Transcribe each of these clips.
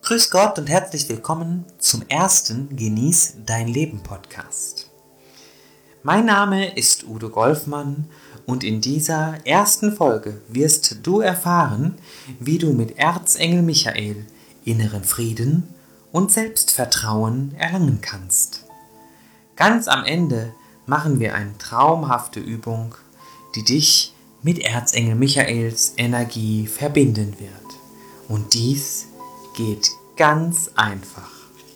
Grüß Gott und herzlich willkommen zum ersten Genieß dein Leben Podcast. Mein Name ist Udo Golfmann und in dieser ersten Folge wirst du erfahren, wie du mit Erzengel Michael inneren Frieden und Selbstvertrauen erlangen kannst. Ganz am Ende machen wir eine traumhafte Übung, die dich mit Erzengel Michaels Energie verbinden wird. Und dies geht ganz einfach.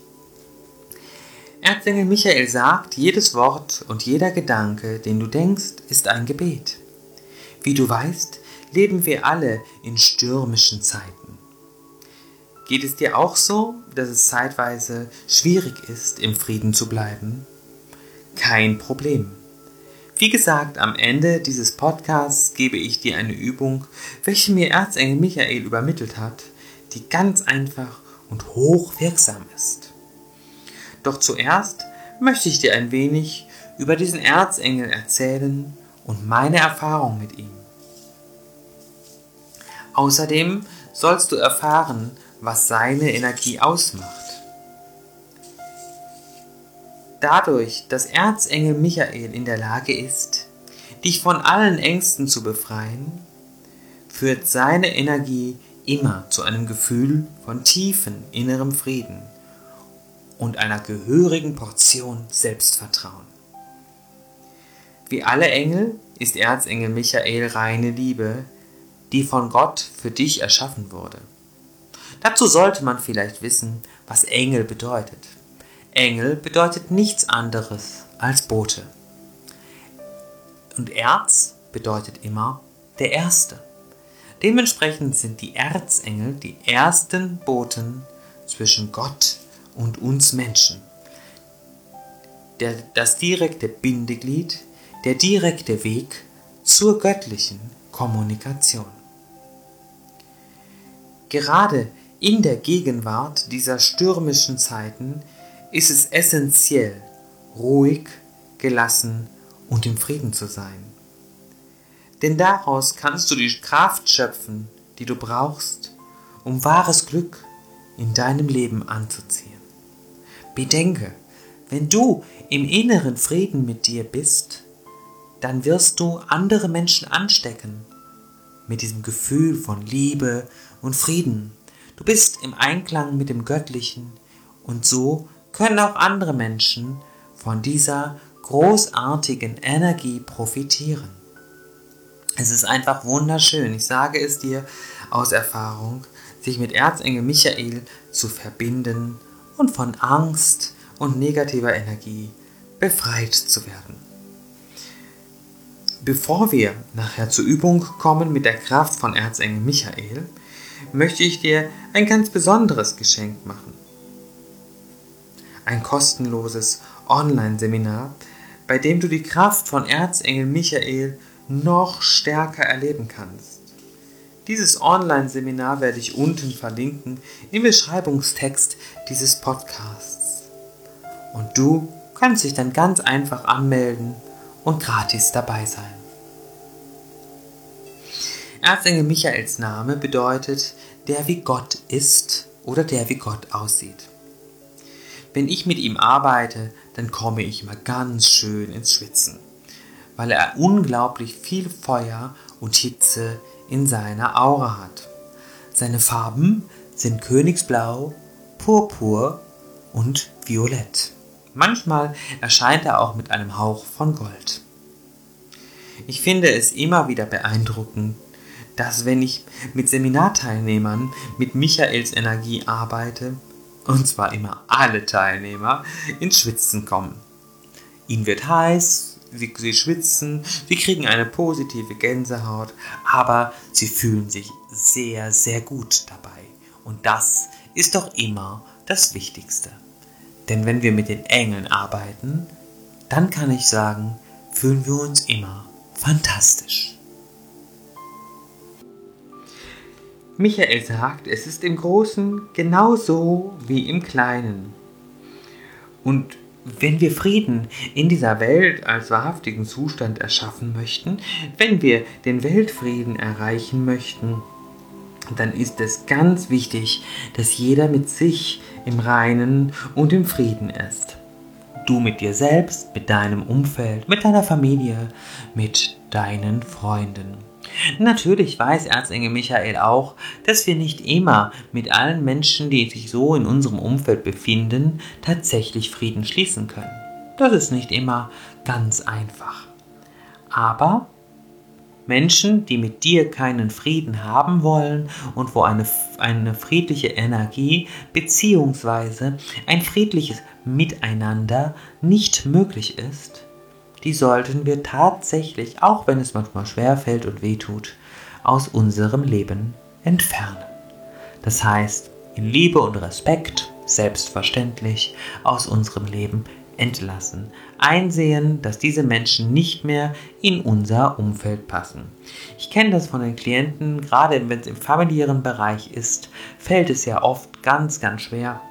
Erzengel Michael sagt, jedes Wort und jeder Gedanke, den du denkst, ist ein Gebet. Wie du weißt, leben wir alle in stürmischen Zeiten. Geht es dir auch so, dass es zeitweise schwierig ist, im Frieden zu bleiben? Kein Problem. Wie gesagt, am Ende dieses Podcasts gebe ich dir eine Übung, welche mir Erzengel Michael übermittelt hat, die ganz einfach und hochwirksam ist. Doch zuerst möchte ich dir ein wenig über diesen Erzengel erzählen und meine Erfahrung mit ihm. Außerdem sollst du erfahren, was seine Energie ausmacht. Dadurch, dass Erzengel Michael in der Lage ist, dich von allen Ängsten zu befreien, führt seine Energie immer zu einem Gefühl von tiefem innerem Frieden und einer gehörigen Portion Selbstvertrauen. Wie alle Engel ist Erzengel Michael reine Liebe, die von Gott für dich erschaffen wurde. Dazu sollte man vielleicht wissen, was Engel bedeutet. Engel bedeutet nichts anderes als Bote. Und Erz bedeutet immer der Erste. Dementsprechend sind die Erzengel die ersten Boten zwischen Gott und uns Menschen. Das direkte Bindeglied, der direkte Weg zur göttlichen Kommunikation. Gerade in der Gegenwart dieser stürmischen Zeiten ist es essentiell, ruhig, gelassen und im Frieden zu sein. Denn daraus kannst du die Kraft schöpfen, die du brauchst, um wahres Glück in deinem Leben anzuziehen. Bedenke, wenn du im inneren Frieden mit dir bist, dann wirst du andere Menschen anstecken mit diesem Gefühl von Liebe und Frieden. Du bist im Einklang mit dem Göttlichen und so können auch andere Menschen von dieser großartigen Energie profitieren. Es ist einfach wunderschön, ich sage es dir aus Erfahrung, sich mit Erzengel Michael zu verbinden und von Angst und negativer Energie befreit zu werden. Bevor wir nachher zur Übung kommen mit der Kraft von Erzengel Michael, möchte ich dir ein ganz besonderes Geschenk machen. Ein kostenloses Online-Seminar, bei dem du die Kraft von Erzengel Michael noch stärker erleben kannst. Dieses Online-Seminar werde ich unten verlinken im Beschreibungstext dieses Podcasts. Und du kannst dich dann ganz einfach anmelden und gratis dabei sein. Erzengel Michaels Name bedeutet, der wie Gott ist oder der wie Gott aussieht. Wenn ich mit ihm arbeite, dann komme ich immer ganz schön ins Schwitzen, weil er unglaublich viel Feuer und Hitze in seiner Aura hat. Seine Farben sind Königsblau, Purpur und Violett. Manchmal erscheint er auch mit einem Hauch von Gold. Ich finde es immer wieder beeindruckend, dass wenn ich mit Seminarteilnehmern mit Michaels Energie arbeite, und zwar immer alle Teilnehmer, ins Schwitzen kommen. Ihnen wird heiß, sie schwitzen, sie kriegen eine positive Gänsehaut, aber sie fühlen sich sehr, sehr gut dabei. Und das ist doch immer das Wichtigste. Denn wenn wir mit den Engeln arbeiten, dann kann ich sagen, fühlen wir uns immer fantastisch. Michael sagt, es ist im Großen genauso wie im Kleinen. Und wenn wir Frieden in dieser Welt als wahrhaftigen Zustand erschaffen möchten, wenn wir den Weltfrieden erreichen möchten, dann ist es ganz wichtig, dass jeder mit sich im Reinen und im Frieden ist. Du mit dir selbst, mit deinem Umfeld, mit deiner Familie, mit deinen Freunden. Natürlich weiß Erzengel Michael auch, dass wir nicht immer mit allen Menschen, die sich so in unserem Umfeld befinden, tatsächlich Frieden schließen können. Das ist nicht immer ganz einfach. Aber Menschen, die mit dir keinen Frieden haben wollen und wo eine friedliche Energie bzw. ein friedliches Miteinander nicht möglich ist, die sollten wir tatsächlich, auch wenn es manchmal schwerfällt und wehtut, aus unserem Leben entfernen. Das heißt, in Liebe und Respekt, selbstverständlich, aus unserem Leben entlassen. Einsehen, dass diese Menschen nicht mehr in unser Umfeld passen. Ich kenne das von den Klienten, gerade wenn es im familiären Bereich ist, fällt es ja oft ganz, ganz schwer.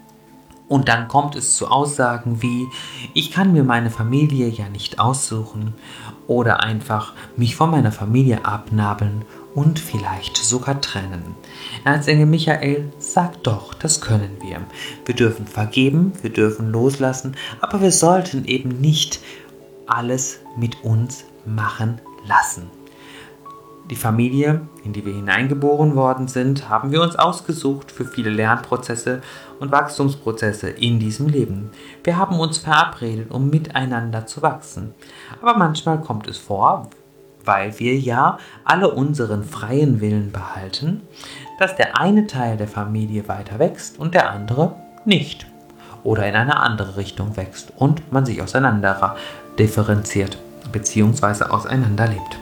Und dann kommt es zu Aussagen wie, ich kann mir meine Familie ja nicht aussuchen oder einfach mich von meiner Familie abnabeln und vielleicht sogar trennen. Erzengel Michael sagt doch, das können wir. Wir dürfen vergeben, wir dürfen loslassen, aber wir sollten eben nicht alles mit uns machen lassen. Die Familie, in die wir hineingeboren worden sind, haben wir uns ausgesucht für viele Lernprozesse und Wachstumsprozesse in diesem Leben. Wir haben uns verabredet, um miteinander zu wachsen. Aber manchmal kommt es vor, weil wir ja alle unseren freien Willen behalten, dass der eine Teil der Familie weiter wächst und der andere nicht. Oder in eine andere Richtung wächst und man sich auseinander differenziert bzw. auseinanderlebt.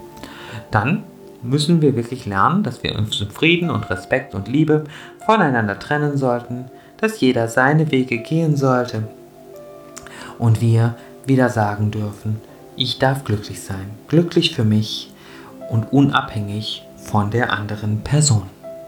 Dann müssen wir wirklich lernen, dass wir uns in Frieden und Respekt und Liebe voneinander trennen sollten, dass jeder seine Wege gehen sollte und wir wieder sagen dürfen, ich darf glücklich sein, glücklich für mich und unabhängig von der anderen Person.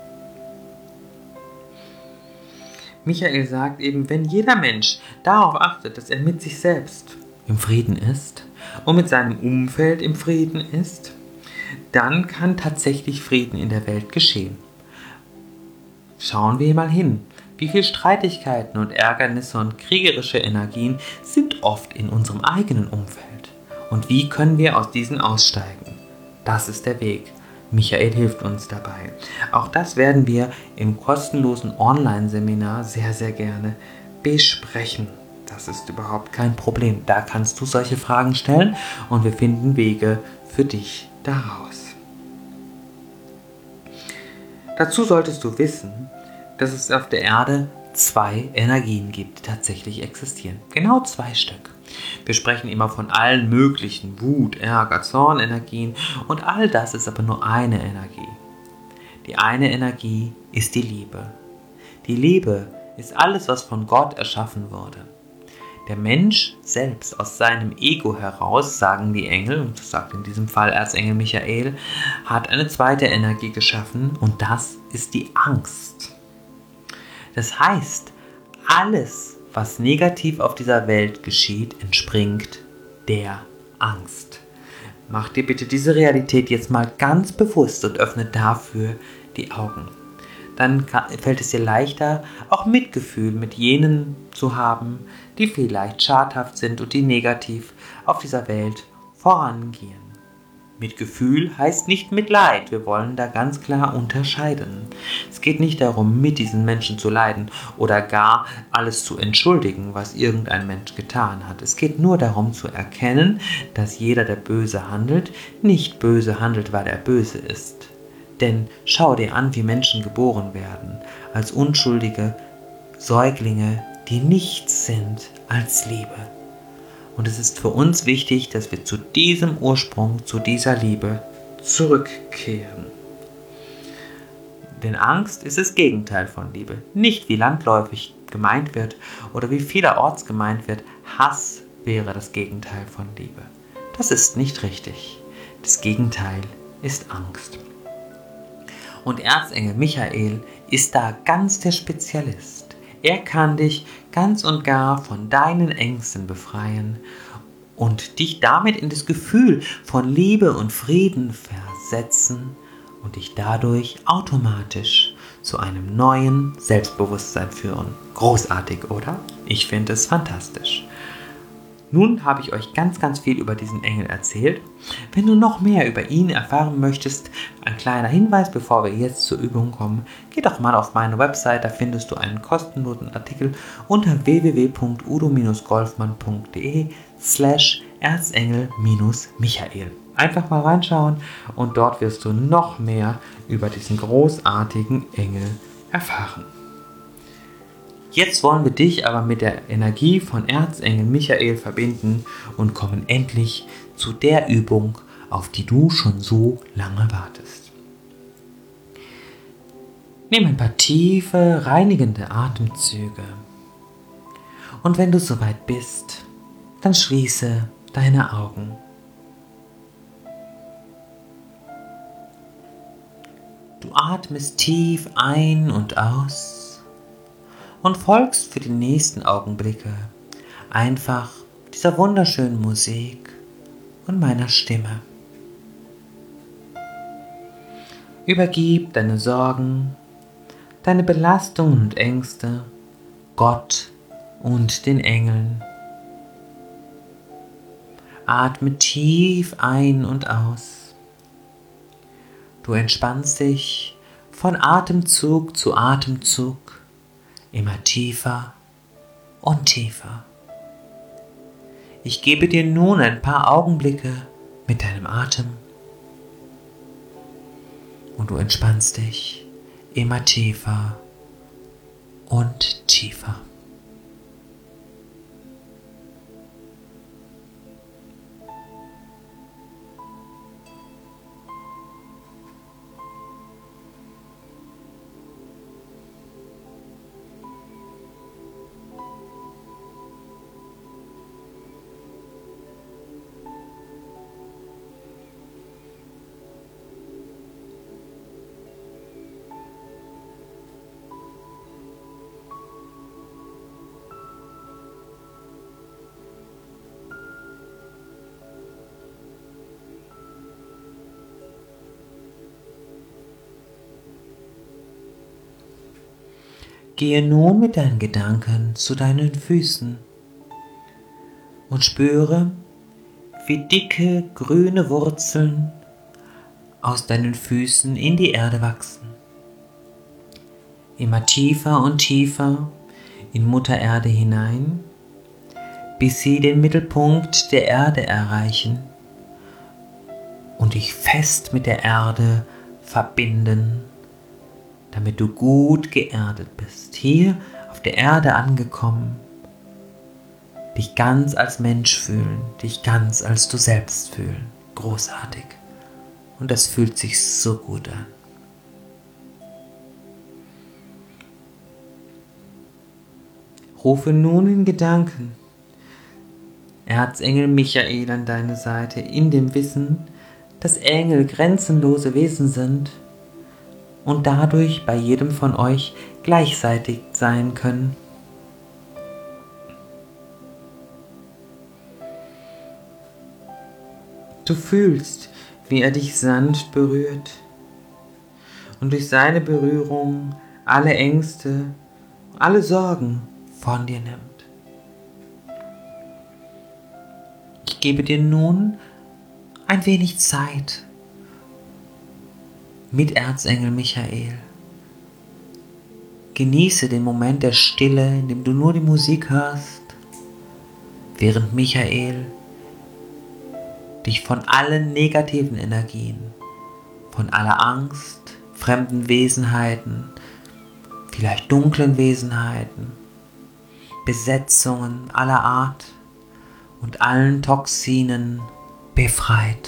Michael sagt eben, wenn jeder Mensch darauf achtet, dass er mit sich selbst im Frieden ist und mit seinem Umfeld im Frieden ist, dann kann tatsächlich Frieden in der Welt geschehen. Schauen wir mal hin, wie viele Streitigkeiten und Ärgernisse und kriegerische Energien sind oft in unserem eigenen Umfeld. Und wie können wir aus diesen aussteigen? Das ist der Weg. Michael hilft uns dabei. Auch das werden wir im kostenlosen Online-Seminar sehr, sehr gerne besprechen. Das ist überhaupt kein Problem. Da kannst du solche Fragen stellen und wir finden Wege für dich daraus. Dazu solltest du wissen, dass es auf der Erde 2 Energien gibt, die tatsächlich existieren. Genau 2 Stück. Wir sprechen immer von allen möglichen Wut, Ärger, Zornenergien und all das ist aber nur eine Energie. Die eine Energie ist die Liebe. Die Liebe ist alles, was von Gott erschaffen wurde. Der Mensch selbst aus seinem Ego heraus, sagen die Engel, und das sagt in diesem Fall Erzengel Michael, hat eine zweite Energie geschaffen und das ist die Angst. Das heißt, alles, was negativ auf dieser Welt geschieht, entspringt der Angst. Mach dir bitte diese Realität jetzt mal ganz bewusst und öffne dafür die Augen. Dann fällt es dir leichter, auch Mitgefühl mit jenen zu haben, die vielleicht schadhaft sind und die negativ auf dieser Welt vorangehen. Mitgefühl heißt nicht Mitleid. Wir wollen da ganz klar unterscheiden. Es geht nicht darum, mit diesen Menschen zu leiden oder gar alles zu entschuldigen, was irgendein Mensch getan hat. Es geht nur darum zu erkennen, dass jeder, der böse handelt, nicht böse handelt, weil er böse ist. Denn schau dir an, wie Menschen geboren werden, als unschuldige Säuglinge, die nichts sind als Liebe. Und es ist für uns wichtig, dass wir zu diesem Ursprung, zu dieser Liebe zurückkehren. Denn Angst ist das Gegenteil von Liebe. Nicht wie landläufig gemeint wird oder wie vielerorts gemeint wird, Hass wäre das Gegenteil von Liebe. Das ist nicht richtig. Das Gegenteil ist Angst. Und Erzengel Michael ist da ganz der Spezialist. Er kann dich ganz und gar von deinen Ängsten befreien und dich damit in das Gefühl von Liebe und Frieden versetzen und dich dadurch automatisch zu einem neuen Selbstbewusstsein führen. Großartig, oder? Ich finde es fantastisch. Nun habe ich euch ganz, ganz viel über diesen Engel erzählt. Wenn du noch mehr über ihn erfahren möchtest, ein kleiner Hinweis, bevor wir jetzt zur Übung kommen, geh doch mal auf meine Website, da findest du einen kostenlosen Artikel unter www.udo-golfmann.de/Erzengel-Michael. Einfach mal reinschauen und dort wirst du noch mehr über diesen großartigen Engel erfahren. Jetzt wollen wir dich aber mit der Energie von Erzengel Michael verbinden und kommen endlich zu der Übung, auf die du schon so lange wartest. Nimm ein paar tiefe, reinigende Atemzüge. Und wenn du soweit bist, dann schließe deine Augen. Du atmest tief ein und aus und folgst für die nächsten Augenblicke einfach dieser wunderschönen Musik und meiner Stimme. Übergib deine Sorgen, deine Belastungen und Ängste Gott und den Engeln. Atme tief ein und aus. Du entspannst dich von Atemzug zu Atemzug immer tiefer und tiefer. Ich gebe dir nun ein paar Augenblicke mit deinem Atem und du entspannst dich immer tiefer und tiefer. Gehe nun mit deinen Gedanken zu deinen Füßen und spüre, wie dicke grüne Wurzeln aus deinen Füßen in die Erde wachsen. Immer tiefer und tiefer in Mutter Erde hinein, bis sie den Mittelpunkt der Erde erreichen und dich fest mit der Erde verbinden, damit du gut geerdet bist. Hier auf der Erde angekommen, dich ganz als Mensch fühlen, dich ganz als du selbst fühlen. Großartig. Und das fühlt sich so gut an. Rufe nun in Gedanken Erzengel Michael an deine Seite, in dem Wissen, dass Engel grenzenlose Wesen sind und dadurch bei jedem von euch gleichzeitig sein können. Du fühlst, wie er dich sanft berührt und durch seine Berührung alle Ängste, alle Sorgen von dir nimmt. Ich gebe dir nun ein wenig Zeit mit Erzengel Michael. Genieße den Moment der Stille, in dem du nur die Musik hörst, während Michael dich von allen negativen Energien, von aller Angst, fremden Wesenheiten, vielleicht dunklen Wesenheiten, Besetzungen aller Art und allen Toxinen befreit.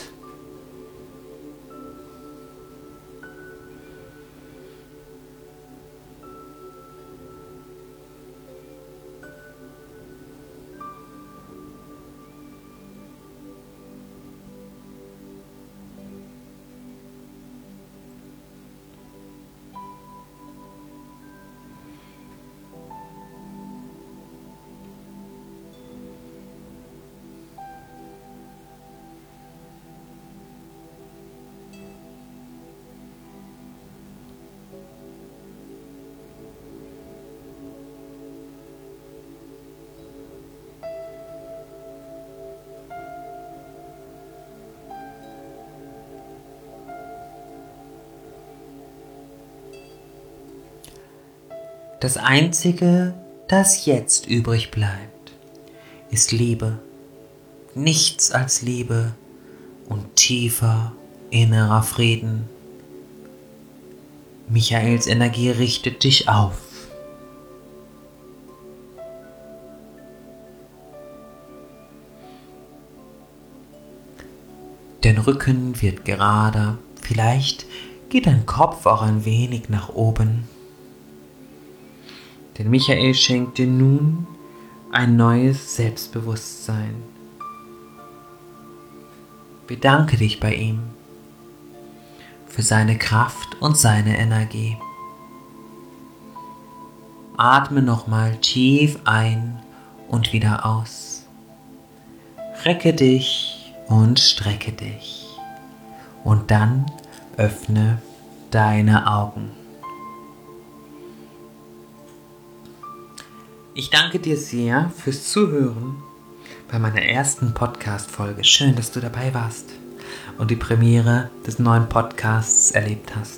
Das Einzige, das jetzt übrig bleibt, ist Liebe. Nichts als Liebe und tiefer innerer Frieden. Michaels Energie richtet dich auf. Dein Rücken wird gerader, vielleicht geht dein Kopf auch ein wenig nach oben. Denn Michael schenkt dir nun ein neues Selbstbewusstsein. Bedanke dich bei ihm für seine Kraft und seine Energie. Atme nochmal tief ein und wieder aus. Recke dich und strecke dich. Und dann öffne deine Augen. Ich danke dir sehr fürs Zuhören bei meiner ersten Podcast-Folge. Schön, dass du dabei warst und die Premiere des neuen Podcasts erlebt hast.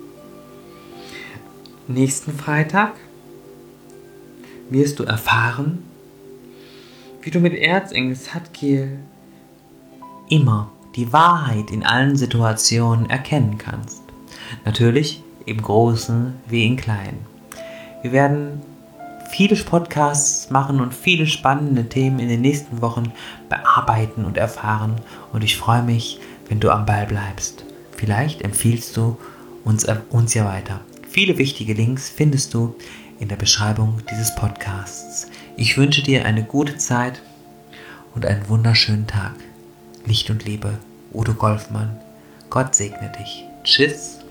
Nächsten Freitag wirst du erfahren, wie du mit Erzengel Zadkiel immer die Wahrheit in allen Situationen erkennen kannst. Natürlich im Großen wie im Kleinen. Wir werden viele Podcasts machen und viele spannende Themen in den nächsten Wochen bearbeiten und erfahren. Und ich freue mich, wenn du am Ball bleibst. Vielleicht empfiehlst du uns ja weiter. Viele wichtige Links findest du in der Beschreibung dieses Podcasts. Ich wünsche dir eine gute Zeit und einen wunderschönen Tag. Licht und Liebe, Udo Golfmann. Gott segne dich. Tschüss.